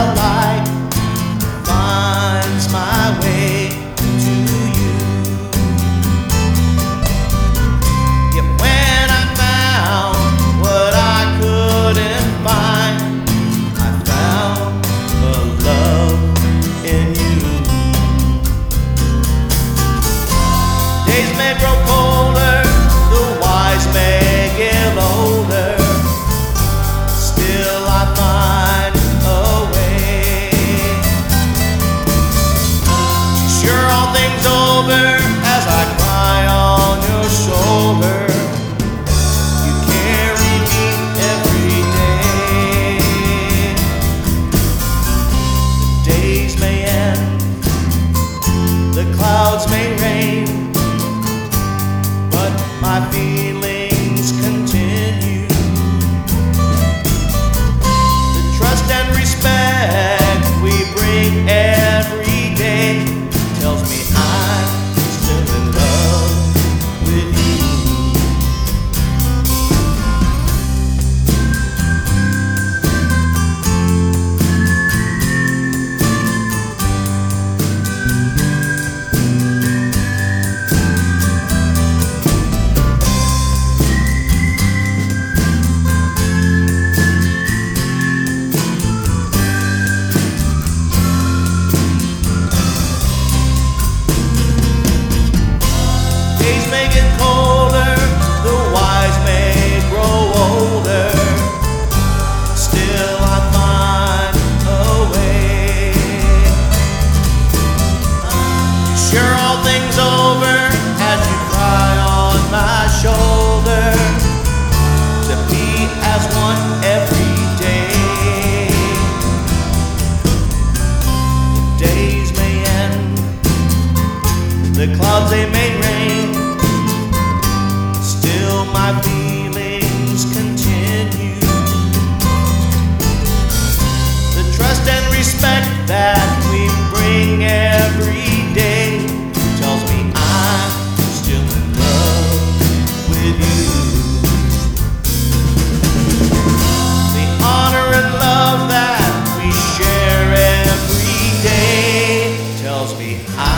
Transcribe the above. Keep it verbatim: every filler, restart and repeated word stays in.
light finds my way to you. Yet when I found what I couldn't find, I found a love in you. Days may grow colder, the wise may get older, still I find a way. Sure, all things over as I cry on your shoulder. You carry me every day. The days may end, the clouds may rain, but my feelings continue. The trust and respect we bring every day tells me I'm still in love with you. Days may get colder, the wise may grow older, still I find a way. Sure, all things over as you cry on my shoulder, to be as one every day. The days may end, the clouds they may rain, still my feelings continue. The trust and respect that we bring every day tells me I'm still in love with you. The honor and love that we share every day tells me I